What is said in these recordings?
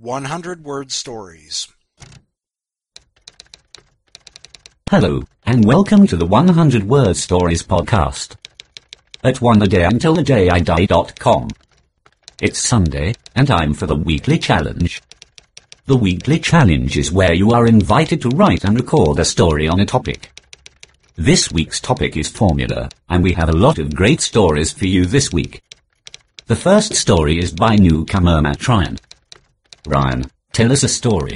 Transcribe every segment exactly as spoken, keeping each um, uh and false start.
one hundred word stories. Hello, and welcome to the one hundred word stories podcast. At one a day until the day I die dot com. It's Sunday, and time for the weekly challenge. The weekly challenge is where you are invited to write and record a story on a topic. This week's topic is formula, and we have a lot of great stories for you this week. The first story is by newcomer Matt Ryan. Ryan, tell us a story.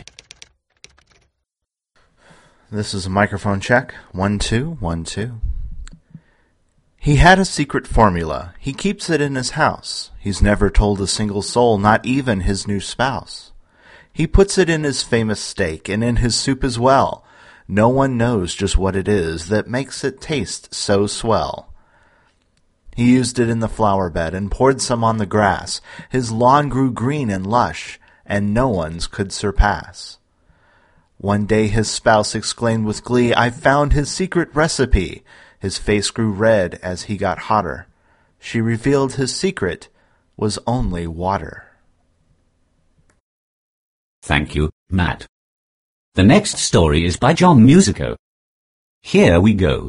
This is a microphone check. One, two, one, two. He had a secret formula. He keeps it in his house. He's never told a single soul, not even his new spouse. He puts it in his famous steak and in his soup as well. No one knows just what it is that makes it taste so swell. He used it in the flower bed and poured some on the grass. His lawn grew green and lush, and no one's could surpass. One day his spouse exclaimed with glee, "I found his secret recipe." His face grew red as he got hotter. She revealed his secret was only water. Thank you, Matt. The next story is by John Musico. Here we go.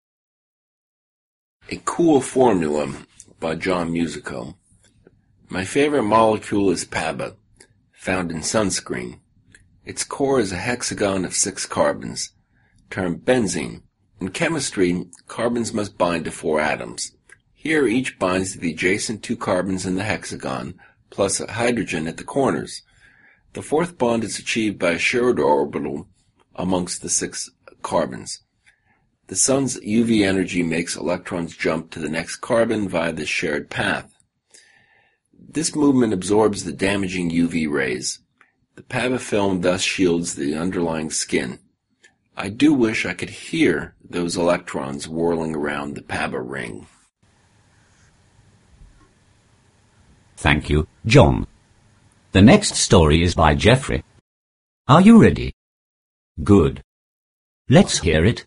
A Cool Formula by John Musico. My favorite molecule is P A B A, found in sunscreen. Its core is a hexagon of six carbons, termed benzene. In chemistry, carbons must bind to four atoms. Here each binds to the adjacent two carbons in the hexagon, plus a hydrogen at the corners. The fourth bond is achieved by a shared orbital amongst the six carbons. The sun's U V energy makes electrons jump to the next carbon via this shared path. This movement absorbs the damaging U V rays. The P A B A film thus shields the underlying skin. I do wish I could hear those electrons whirling around the P A B A ring. Thank you, John. The next story is by Jeffrey. Are you ready? Good. Let's hear it.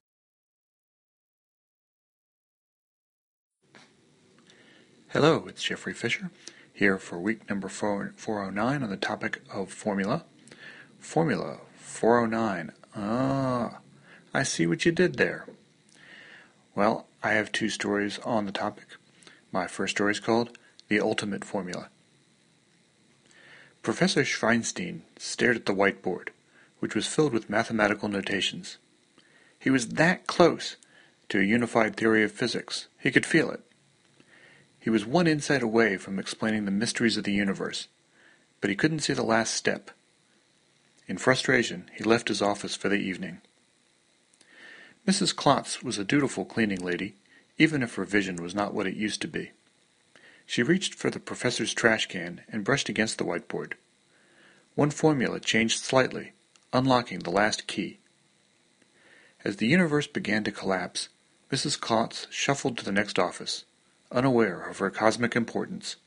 Hello, it's Jeffrey Fisher, here for week number four oh nine on the topic of formula. Formula four oh nine. Ah, I see what you did there. Well, I have two stories on the topic. My first story is called The Ultimate Formula. Professor Schweinstein stared at the whiteboard, which was filled with mathematical notations. He was that close to a unified theory of physics. He could feel it. He was one insight away from explaining the mysteries of the universe, but he couldn't see the last step. In frustration, he left his office for the evening. Missus Klotz was a dutiful cleaning lady, even if her vision was not what it used to be. She reached for the professor's trash can and brushed against the whiteboard. One formula changed slightly, unlocking the last key. As the universe began to collapse, Missus Klotz shuffled to the next office, unaware of her cosmic importance.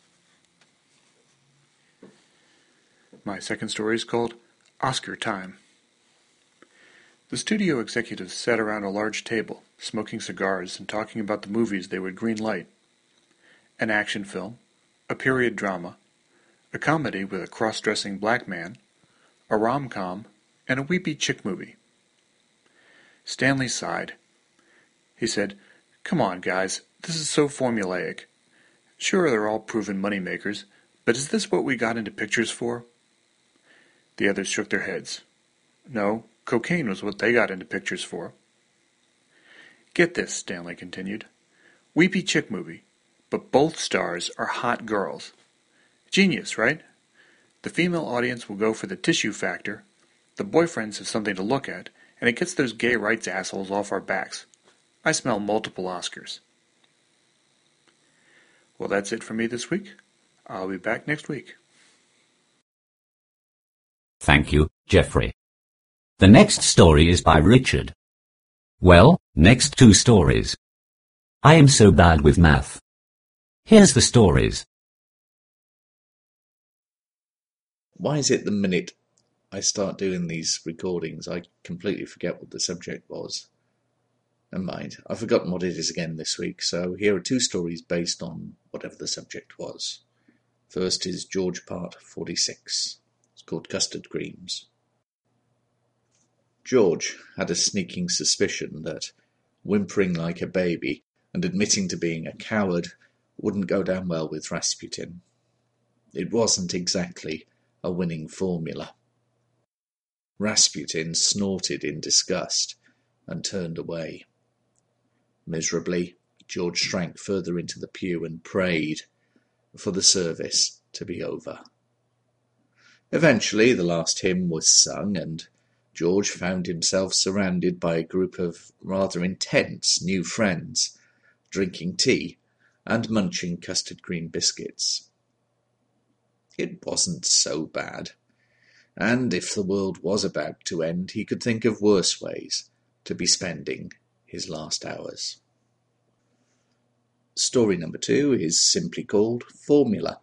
My second story is called Oscar Time. The studio executives sat around a large table, smoking cigars and talking about the movies they would greenlight. An action film, a period drama, a comedy with a cross-dressing black man, a rom-com, and a weepy chick movie. Stanley sighed. He said, "Come on, guys, this is so formulaic. Sure, they're all proven moneymakers, but is this what we got into pictures for?" The others shook their heads. No, cocaine was what they got into pictures for. "Get this," Stanley continued. "Weepy chick movie, but both stars are hot girls. Genius, right? The female audience will go for the tissue factor, the boyfriends have something to look at, and it gets those gay rights assholes off our backs. I smell multiple Oscars." Well, that's it for me this week. I'll be back next week. Thank you, Jeffrey. The next story is by Richard. Well, next two stories. I am so bad with math. Here's the stories. Why is it the minute I start doing these recordings, I completely forget what the subject was? Never mind, I've forgotten what it is again this week, so here are two stories based on whatever the subject was. First is George Part forty-six. called custard creams. George had a sneaking suspicion that whimpering like a baby and admitting to being a coward wouldn't go down well with Rasputin. It wasn't exactly a winning formula. Rasputin snorted in disgust and turned away. Miserably, George shrank further into the pew and prayed for the service to be over. Eventually, the last hymn was sung, and George found himself surrounded by a group of rather intense new friends, drinking tea and munching custard cream biscuits. It wasn't so bad, and if the world was about to end, he could think of worse ways to be spending his last hours. Story number two is simply called Formula.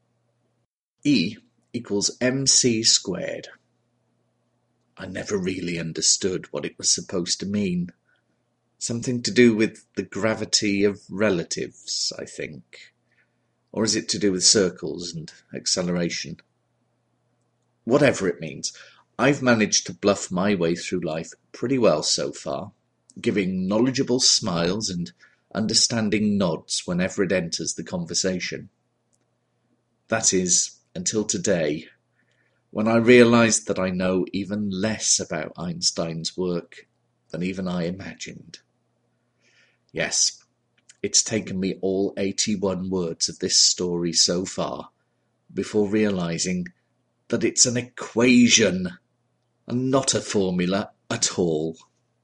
E equals mc squared. I never really understood what it was supposed to mean. Something to do with the gravity of relatives, I think. Or is it to do with circles and acceleration? Whatever it means, I've managed to bluff my way through life pretty well so far, giving knowledgeable smiles and understanding nods whenever it enters the conversation. That is, until today, when I realized that I know even less about Einstein's work than even I imagined. Yes, it's taken me all eighty-one words of this story so far before realizing that it's an equation and not a formula at all.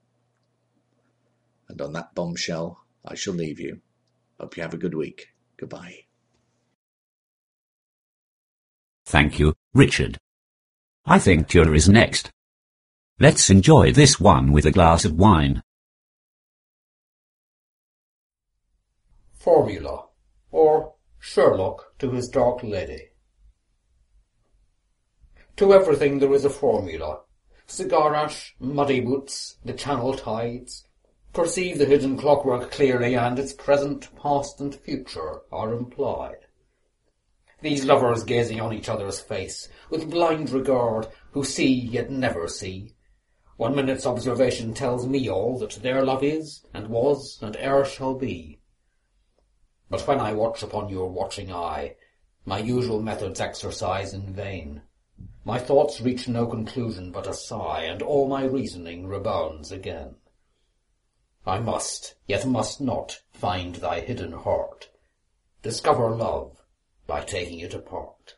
And on that bombshell, I shall leave you. Hope you have a good week. Goodbye. Thank you, Richard. I think Tura is next. Let's enjoy this one with a glass of wine. Formula, or Sherlock to his dark lady. To everything there is a formula. Cigar ash, muddy boots, the channel tides. Perceive the hidden clockwork clearly, and its present, past, and future are implied. These lovers gazing on each other's face, with blind regard, who see yet never see. One minute's observation tells me all that their love is, and was, and e'er shall be. But when I watch upon your watching eye, my usual methods exercise in vain. My thoughts reach no conclusion but a sigh, and all my reasoning rebounds again. I must, yet must not, find thy hidden heart, discover love by taking it apart.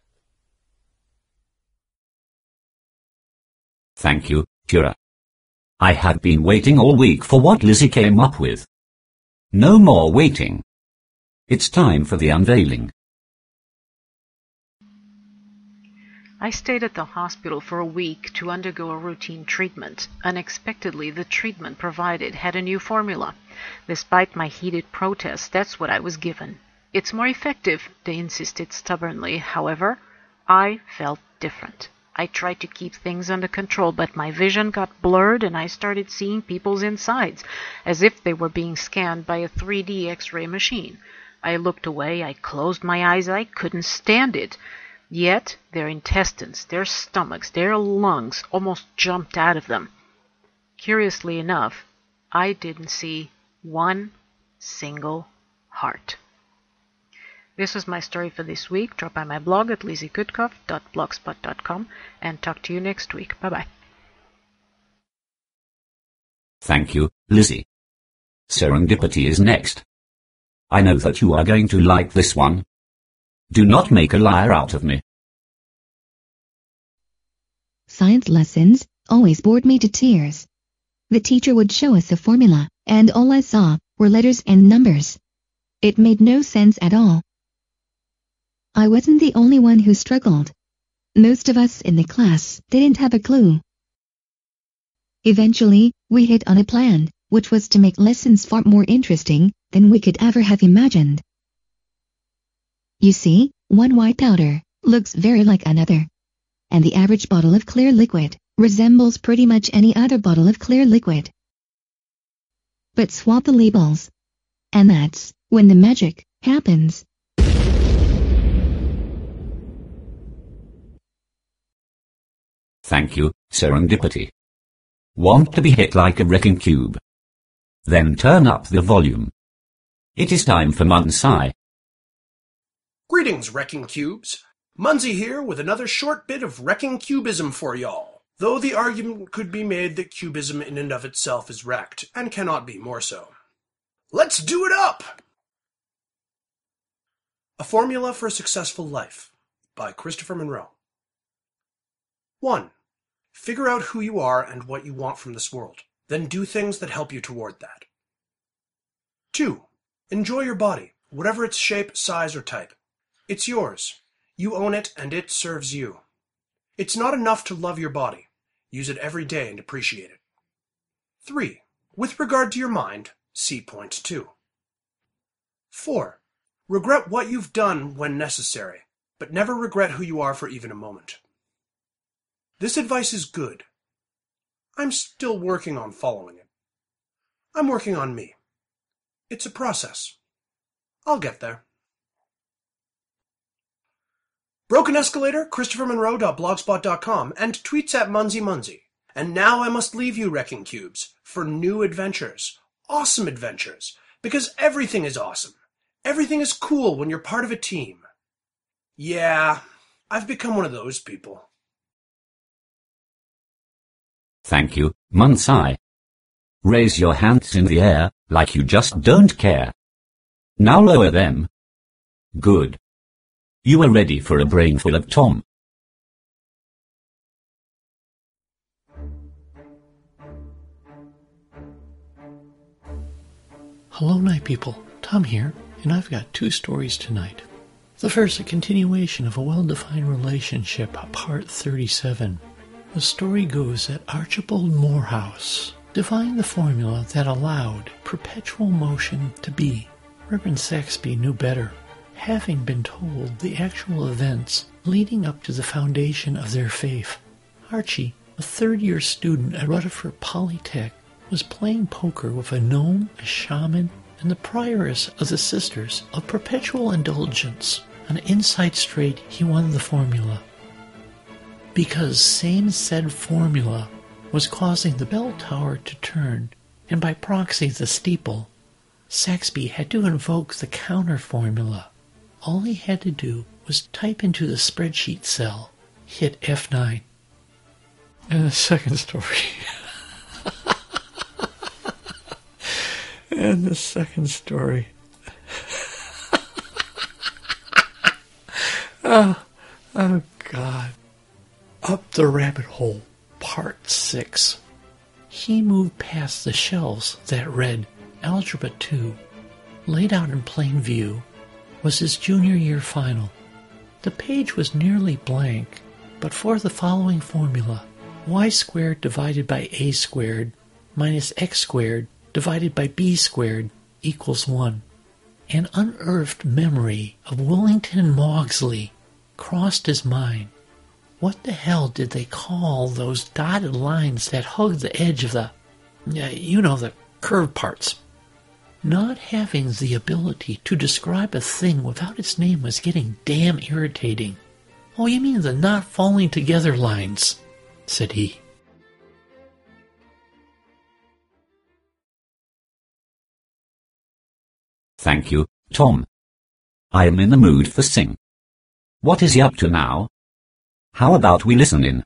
Thank you, Tura. I had been waiting all week for what Lizzie came up with. No more waiting. It's time for the unveiling. I stayed at the hospital for a week to undergo a routine treatment. Unexpectedly, the treatment provided had a new formula. Despite my heated protests, that's what I was given. It's more effective, they insisted stubbornly. However, I felt different. I tried to keep things under control, but my vision got blurred and I started seeing people's insides, as if they were being scanned by a three D X-ray machine. I looked away, I closed my eyes, I couldn't stand it. Yet their intestines, their stomachs, their lungs almost jumped out of them. Curiously enough, I didn't see one single heart. This was my story for this week. Drop by my blog at lizzie kutkoff dot blogspot dot com and talk to you next week. Bye-bye. Thank you, Lizzie. Serendipity is next. I know that you are going to like this one. Do not make a liar out of me. Science lessons always bored me to tears. The teacher would show us a formula, and all I saw were letters and numbers. It made no sense at all. I wasn't the only one who struggled. Most of us in the class didn't have a clue. Eventually, we hit on a plan, which was to make lessons far more interesting than we could ever have imagined. You see, one white powder looks very like another. And the average bottle of clear liquid resembles pretty much any other bottle of clear liquid. But swap the labels. And that's when the magic happens. Thank you, Serendipity. Want to be hit like a wrecking cube? Then turn up the volume. It is time for Munsai. Greetings, Wrecking Cubes. Munsey here with another short bit of Wrecking Cubism for y'all. Though the argument could be made that cubism in and of itself is wrecked, and cannot be more so. Let's do it up! A Formula for a Successful Life by Christopher Monroe. one. Figure out who you are and what you want from this world. Then do things that help you toward that. two. Enjoy your body, whatever its shape, size, or type. It's yours. You own it, and it serves you. It's not enough to love your body. Use it every day and appreciate it. three. With regard to your mind, see point two. four. Regret what you've done when necessary, but never regret who you are for even a moment. This advice is good. I'm still working on following it. I'm working on me. It's a process. I'll get there. Broken Escalator, Christopher Monroe dot blogspot dot com, and tweets at Munsey Munsey. And now I must leave you, Wrecking Cubes, for new adventures. Awesome adventures. Because everything is awesome. Everything is cool when you're part of a team. Yeah, I've become one of those people. Thank you, Munsai. Raise your hands in the air, like you just don't care. Now lower them. Good. You are ready for a brainful of Tom. Hello, Night People. Tom here, and I've got two stories tonight. The first, a continuation of a well-defined relationship, part thirty-seven. The story goes that Archibald Morehouse defined the formula that allowed perpetual motion to be. Reverend Saxby knew better, having been told the actual events leading up to the foundation of their faith. Archie, a third-year student at Rutherford Polytech, was playing poker with a gnome, a shaman, and the prioress of the Sisters of Perpetual Indulgence. On an inside straight, he won the formula. Because same said formula was causing the bell tower to turn, and by proxy the steeple, Saxby had to invoke the counter formula. All he had to do was type into the spreadsheet cell, hit F nine. And the second story. and the second story. oh, oh, God. Up the Rabbit Hole, Part six. He moved past the shelves that read Algebra two. Laid out in plain view was his junior year final. The page was nearly blank, but for the following formula: y squared divided by a squared minus x squared divided by b squared equals one. An unearthed memory of Willington and Maudsley crossed his mind. What the hell did they call those dotted lines that hug the edge of the, you know, the curved parts? Not having the ability to describe a thing without its name was getting damn irritating. Oh, you mean the not falling together lines, said he. Thank you, Tom. I am in the mood for sing. What is he up to now? How about we listen in?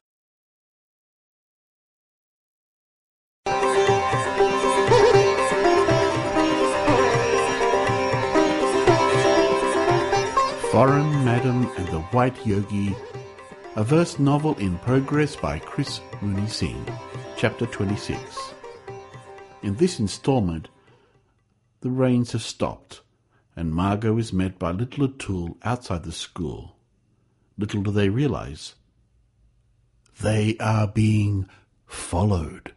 Foreign Madam and the White Yogi, a verse novel in progress by Chris Mooney Singh, Chapter twenty-six. In this installment, the rains have stopped, and Margot is met by little O'Toole outside the school. Little do they realize, they are being followed.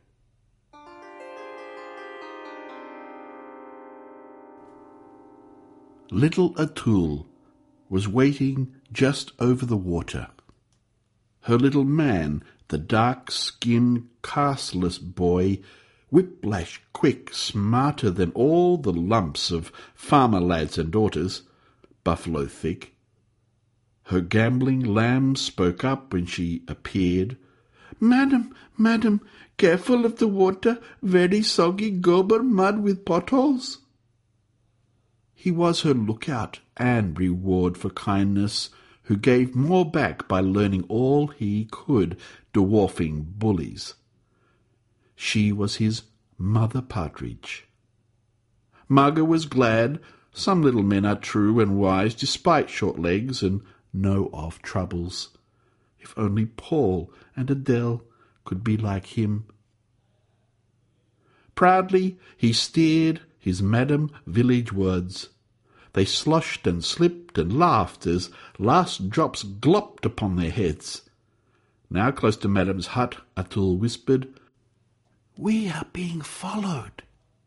Little O'Toole was waiting just over the water. Her little man, the dark-skinned, castless boy, whiplash quick, smarter than all the lumps of farmer lads and daughters, buffalo thick. Her gambling lamb spoke up when she appeared, Madam, madam, careful of the water, very soggy gober mud with potholes. He was her lookout and reward for kindness, who gave more back by learning all he could, dwarfing bullies. She was his mother partridge. Margot was glad. Some little men are true and wise, despite short legs and know of troubles. If only Paul and Adele could be like him. Proudly he steered his madam village wards. They sloshed and slipped and laughed as last drops glopped upon their heads. Now close to madam's hut, Atul whispered, "We are being followed."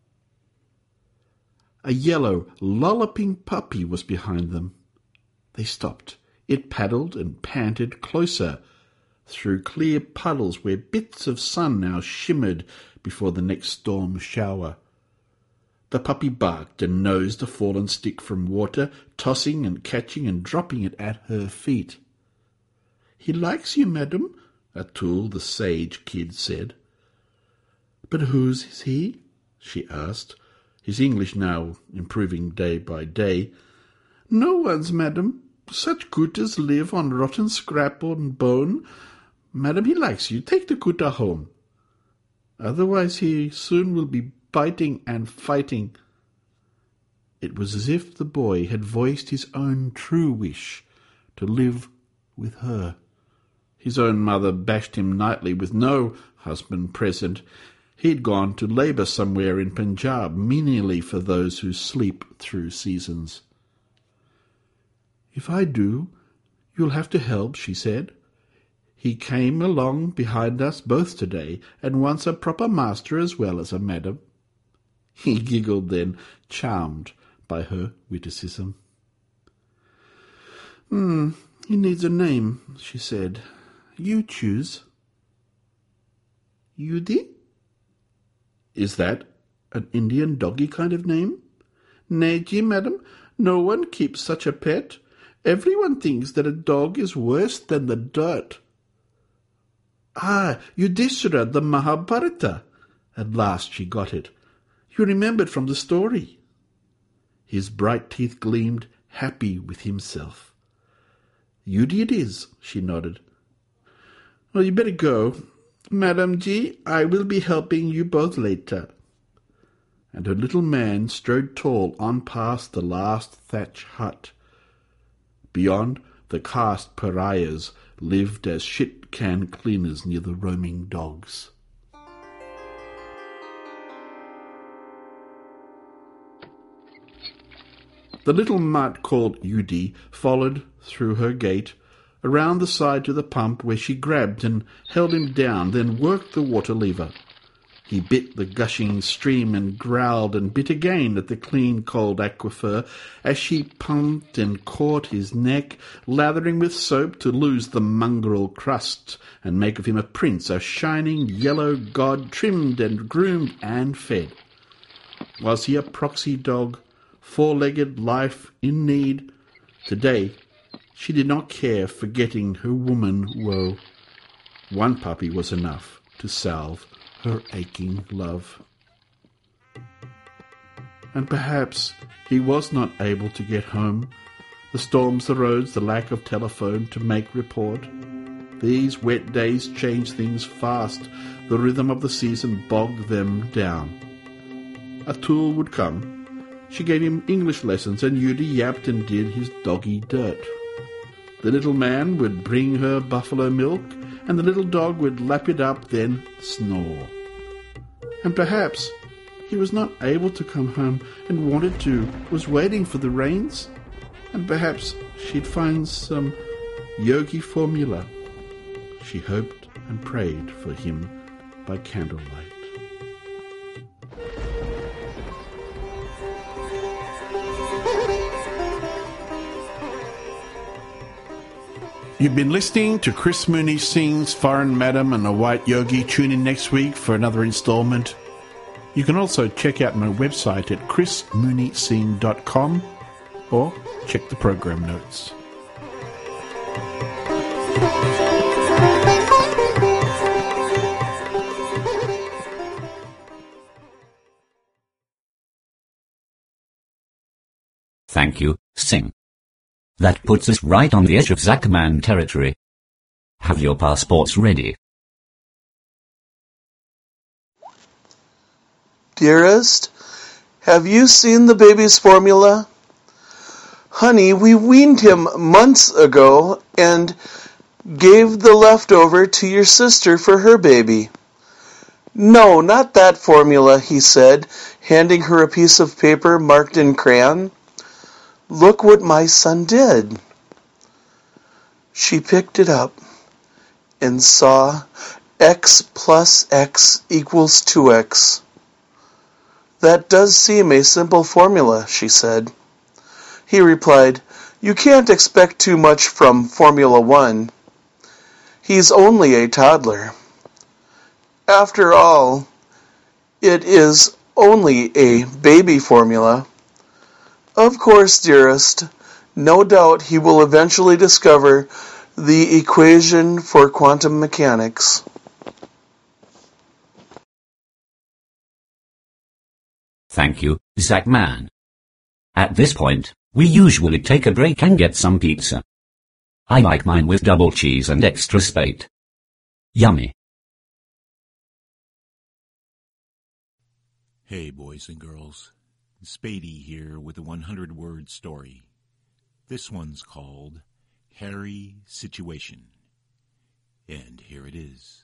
A yellow, lolloping puppy was behind them. They stopped. It paddled and panted closer, through clear puddles where bits of sun now shimmered before the next storm shower. The puppy barked and nosed a fallen stick from water, tossing and catching and dropping it at her feet. "He likes you, madam," Atul, the sage kid, said. "But whose is he?" she asked, his English now improving day by day. "No one's, madam. Such kutas live on rotten scrap and bone. Madam, he likes you. Take the kuta home. Otherwise he soon will be biting and fighting." It was as if the boy had voiced his own true wish to live with her. His own mother bashed him nightly with no husband present. He'd gone to labour somewhere in Punjab, menially for those who sleep through seasons. "If I do, you'll have to help," she said. "He came along behind us both today, and wants a proper master as well as a madam." He giggled then, charmed by her witticism. Hmm, he needs a name," she said. "You choose." "Yudi?" "Is that an Indian doggy kind of name?" "Nay, gee, madam, no one keeps such a pet. Everyone thinks that a dog is worse than the dirt." "Ah, Yudhishthira, the Mahabharata." At last she got it. "You remembered from the story." His bright teeth gleamed, happy with himself. "Yudi it is," she nodded. "Well, you better go. Madam G, I will be helping you both later." And her little man strode tall on past the last thatch hut. Beyond, the caste pariahs lived as shit-can cleaners near the roaming dogs. The little mutt called Yudi followed through her gate, around the side to the pump, where she grabbed and held him down, then worked the water lever. He bit the gushing stream and growled and bit again at the clean cold aquifer as she pumped and caught his neck, lathering with soap to lose the mongrel crust and make of him a prince, a shining yellow god, trimmed and groomed and fed. Was he a proxy dog, four-legged life in need? Today she did not care, forgetting her woman woe. One puppy was enough to salve her aching love. And perhaps he was not able to get home. The storms, the roads, the lack of telephone to make report. These wet days changed things fast. The rhythm of the season bogged them down. Atul would come. She gave him English lessons, and Yudi yapped and did his doggy dirt. The little man would bring her buffalo milk, and the little dog would lap it up, then snore. And perhaps he was not able to come home and wanted to, was waiting for the rains, and perhaps she'd find some yogi formula. She hoped and prayed for him by candlelight. You've been listening to Chris Mooney Sings Foreign Madam and a White Yogi. Tune in next week for another instalment. You can also check out my website at chris mooney sing dot com or check the program notes. Sing. That puts us right on the edge of Zachman territory. Have your passports ready. Dearest, have you seen the baby's formula? Honey, we weaned him months ago and gave the leftover to your sister for her baby. No, not that formula, he said, handing her a piece of paper marked in crayon. Look what my son did. She picked it up and saw x plus x equals two x. That does seem a simple formula, she said. He replied, You can't expect too much from Formula One. He's only a toddler. After all, it is only a baby formula. Of course, dearest, no doubt he will eventually discover the equation for quantum mechanics. Thank you, Zachman. At this point, we usually take a break and get some pizza. I like mine with double cheese and extra spate. Yummy. Hey, boys and girls. Spady here with a one hundred word story. This one's called Hairy Situation. And here it is.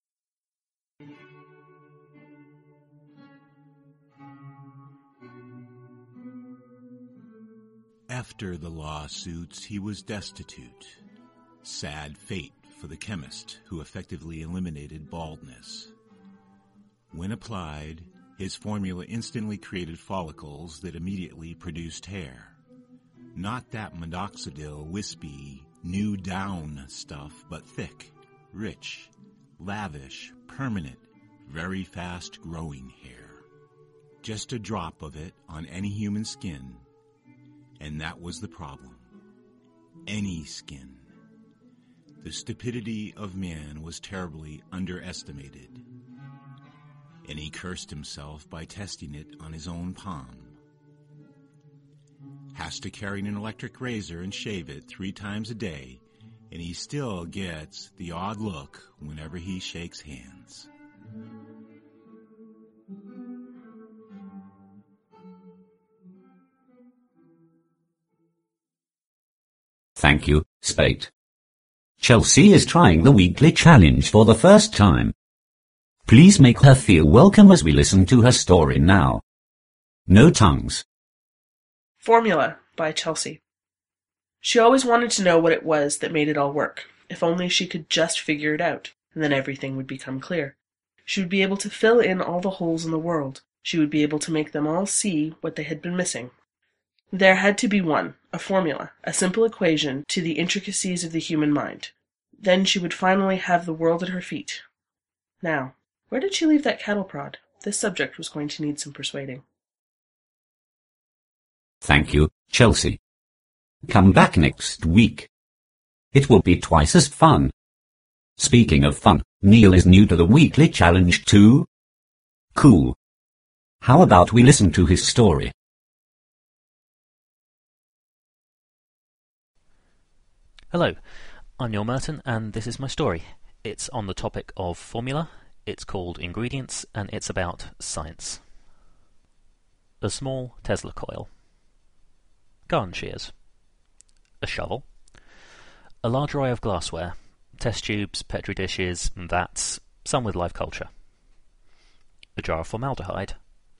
After the lawsuits, he was destitute. Sad fate for the chemist who effectively eliminated baldness. When applied, his formula instantly created follicles that immediately produced hair. Not that minoxidil, wispy, new down stuff, but thick, rich, lavish, permanent, very fast-growing hair. Just a drop of it on any human skin, and that was the problem. Any skin. The stupidity of man was terribly underestimated, and he cursed himself by testing it on his own palm. Has to carry an electric razor and shave it three times a day, and he still gets the odd look whenever he shakes hands. Thank you, Spate. Chelsea is trying the weekly challenge for the first time. Please make her feel welcome as we listen to her story now. No tongues. Formula by Chelsea. She always wanted to know what it was that made it all work. If only she could just figure it out, and then everything would become clear. She would be able to fill in all the holes in the world. She would be able to make them all see what they had been missing. There had to be one, a formula, a simple equation to the intricacies of the human mind. Then she would finally have the world at her feet. Now, where did she leave that cattle prod? This subject was going to need some persuading. Thank you, Chelsea. Come back next week. It will be twice as fun. Speaking of fun, Neil is new to the weekly challenge too. Cool. How about we listen to his story? Hello, I'm Neil Merton and this is my story. It's on the topic of formula, it's called Ingredients, and it's about science. A small Tesla coil. Garden shears. A shovel. A large array of glassware. Test tubes, petri dishes, vats, some with live culture. A jar of formaldehyde.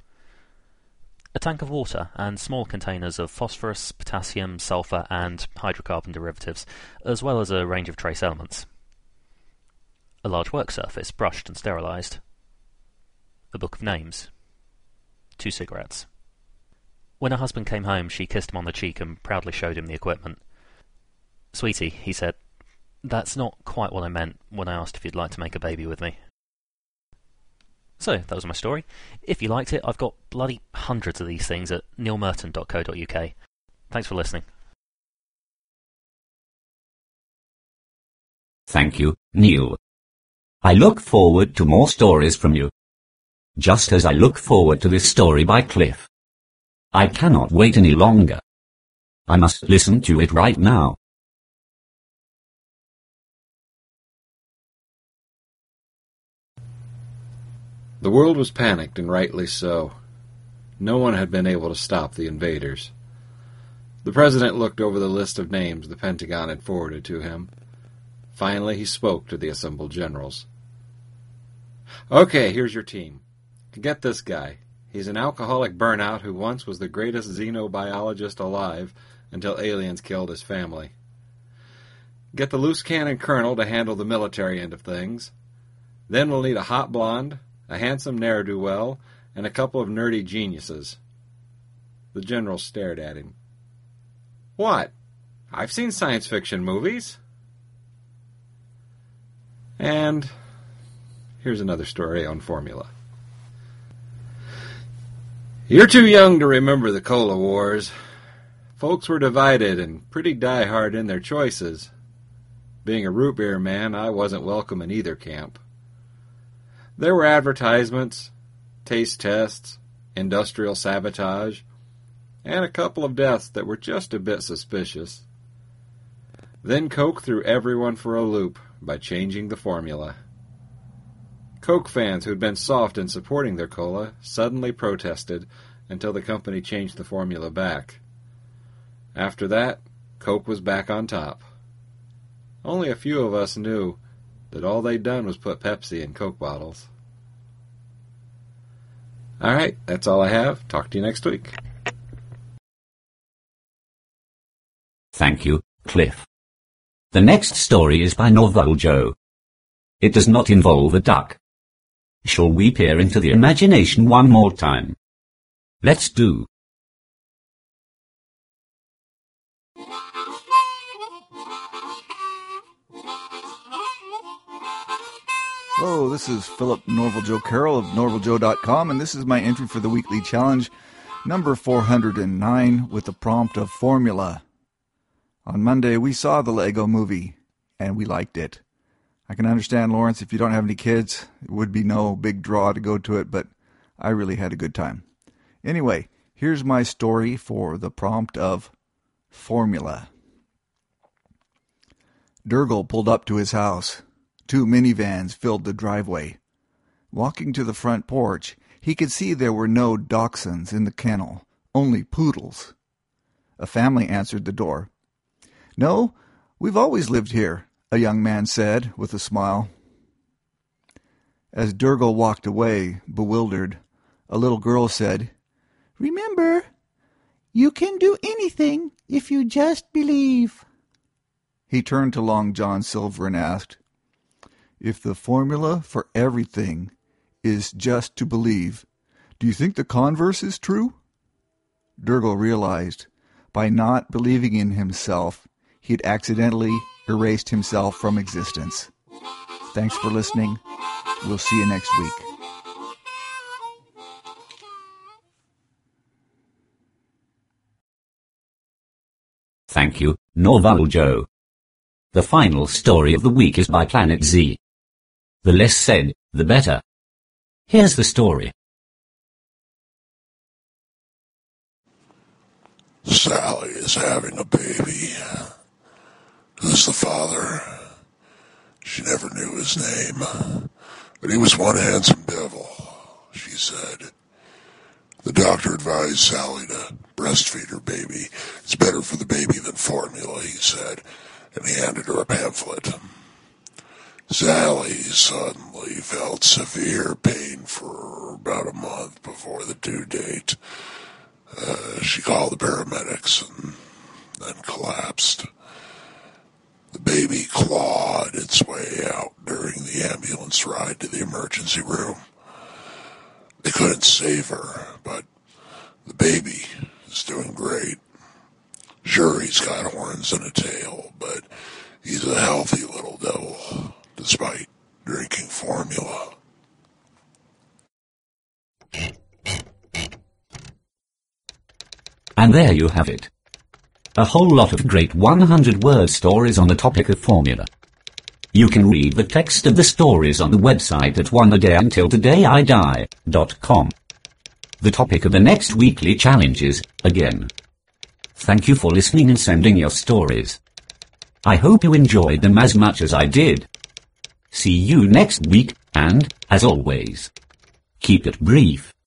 A tank of water and small containers of phosphorus, potassium, sulfur and hydrocarbon derivatives, as well as a range of trace elements. A large work surface, brushed and sterilized. A book of names. Two cigarettes. When her husband came home, she kissed him on the cheek and proudly showed him the equipment. "Sweetie," he said, "that's not quite what I meant when I asked if you'd like to make a baby with me." So, that was my story. If you liked it, I've got bloody hundreds of these things at neil merton dot co dot U K. Thanks for listening. Thank you, Neil. I look forward to more stories from you. Just as I look forward to this story by Cliff. I cannot wait any longer. I must listen to it right now. The world was panicked, and rightly so. No one had been able to stop the invaders. The President looked over the list of names the Pentagon had forwarded to him. Finally, he spoke to the assembled generals. Okay, here's your team. Get this guy. He's an alcoholic burnout who once was the greatest xenobiologist alive until aliens killed his family. Get the loose cannon colonel to handle the military end of things. Then we'll need a hot blonde, a handsome ne'er-do-well, and a couple of nerdy geniuses. The general stared at him. What? I've seen science fiction movies. And here's another story on formula. You're too young to remember the Cola Wars. Folks were divided and pretty die-hard in their choices. Being a root beer man, I wasn't welcome in either camp. There were advertisements, taste tests, industrial sabotage, and a couple of deaths that were just a bit suspicious. Then Coke threw everyone for a loop by changing the formula. Coke fans who'd been soft in supporting their cola suddenly protested until the company changed the formula back. After that, Coke was back on top. Only a few of us knew that all they'd done was put Pepsi in Coke bottles. All right, that's all I have. Talk to you next week. Thank you, Cliff. The next story is by Novel Joe. It does not involve a duck. Shall we peer into the imagination one more time? Let's do. Hello, this is Philip Norval Joe Carroll of Norval Joe dot com, and this is my entry for the weekly challenge, number four hundred nine, with the prompt of formula. On Monday, we saw the Lego movie, and we liked it. I can understand, Lawrence, if you don't have any kids, it would be no big draw to go to it, but I really had a good time. Anyway, here's my story for the prompt of formula. Durgal pulled up to his house. Two minivans filled the driveway. Walking to the front porch, he could see there were no dachshunds in the kennel, only poodles. A family answered the door. "No, we've always lived here," a young man said with a smile. As Durgal walked away, bewildered, a little girl said, "Remember, you can do anything if you just believe." He turned to Long John Silver and asked, "If the formula for everything is just to believe, do you think the converse is true?" Durgal realized, by not believing in himself, he had accidentally erased himself from existence. Thanks for listening. We'll see you next week. Thank you, Novel Joe. The final story of the week is by Planet Z. The less said, the better. Here's the story. Sally is having a baby. Who's the father? She never knew his name, but he was one handsome devil, she said. The doctor advised Sally to breastfeed her baby. It's better for the baby than formula, he said, and he handed her a pamphlet. Sally suddenly felt severe pain for about a month before the due date. Uh, she called the paramedics and then collapsed. The baby clawed its way out during the ambulance ride to the emergency room. They couldn't save her, but the baby is doing great. Sure, he's got horns and a tail, but he's a healthy little devil, despite drinking formula. And there you have it. A whole lot of great one hundred word stories on the topic of formula. You can read the text of the stories on the website at one a day until the day I die dot com. The topic of the next weekly challenge is, again, Thank you for listening and sending your stories. I hope you enjoyed them as much as I did. See you next week, and, as always, keep it brief.